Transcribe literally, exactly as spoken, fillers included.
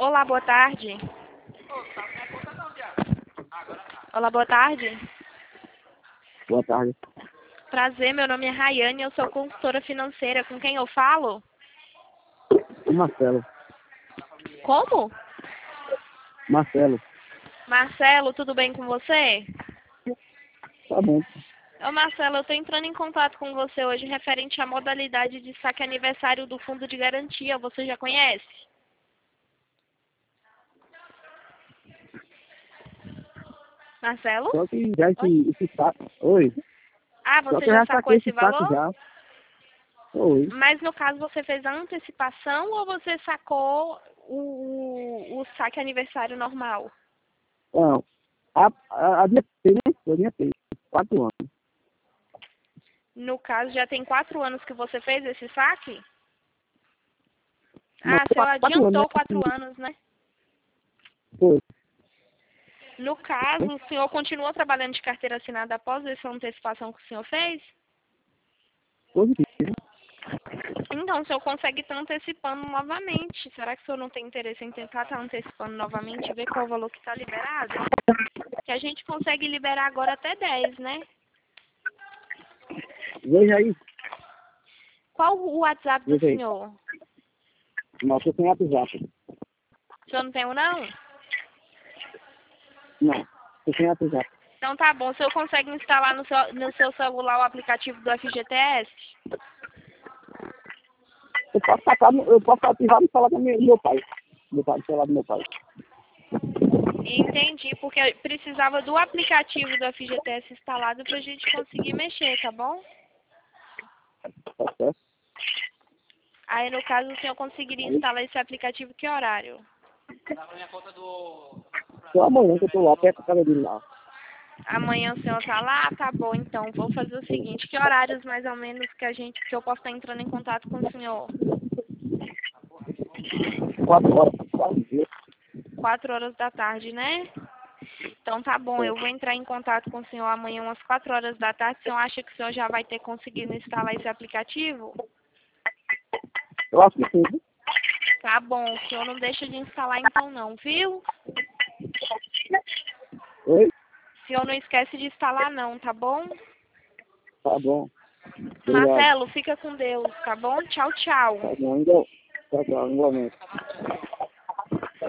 Olá, boa tarde. Olá, boa tarde. Boa tarde. Prazer, meu nome é Rayane, eu sou consultora financeira. Com quem eu falo? O Marcelo. Como? Marcelo. Marcelo, tudo bem com você? Tá bom. Ô Marcelo, eu estou entrando em contato com você hoje referente à modalidade de saque aniversário do Fundo de Garantia. Você já conhece? Marcelo? Só que já Oi? esse, esse saco. Oi. Ah, Só você que eu já já sacou saquei esse esse saco valor? já. Oi. Mas no caso você fez a antecipação ou você sacou o, o saque aniversário normal? Não. A, a, a minha tem, né? A minha tem. Quatro anos. No caso, já tem quatro anos que você fez esse saque? Não, Ah, você quatro, quatro anos, adiantou quatro né? anos, né? Foi. No caso, o senhor continua trabalhando de carteira assinada após essa antecipação que o senhor fez? Positivo. Então, o senhor consegue estar antecipando novamente. Será que o senhor não tem interesse em tentar estar antecipando novamente e ver qual o valor que está liberado? Que a gente consegue liberar agora até dez, né? Veja aí. Qual o WhatsApp do Veja aí. senhor? Nossa, eu tenho WhatsApp. O senhor não tem um, não? Não. Eu tenho WhatsApp. Então tá bom. O senhor consegue instalar no seu, no seu celular o aplicativo do F G T S? Eu posso sacar, no- eu posso ativar no celular do meu, do meu pai. Meu pai, do celular do meu pai. Entendi, porque precisava do aplicativo do F G T S instalado para a gente conseguir mexer, tá bom? Tá certo? Aí, no caso, o senhor conseguiria Aí, instalar esse aplicativo que horário? só amanhã que eu tô lá, perto da casa dele lá. Amanhã o senhor tá lá? Tá bom, então. Vou fazer o seguinte, que horários mais ou menos que a gente, que eu posso estar entrando em contato com o senhor? Quatro horas. Quatro dias. Quatro horas da tarde, né? Então tá bom, eu vou entrar em contato com o senhor amanhã umas quatro horas da tarde. O senhor acha que o senhor já vai ter conseguido instalar esse aplicativo? Eu acho que sim. Viu? Tá bom, o senhor não deixa de instalar então não, viu? Oi? O senhor não esquece de instalar não, tá bom? Tá bom. Obrigado. Marcelo, fica com Deus, tá bom? Tchau, tchau. Tá bom. Igual. Tá bom, igualmente.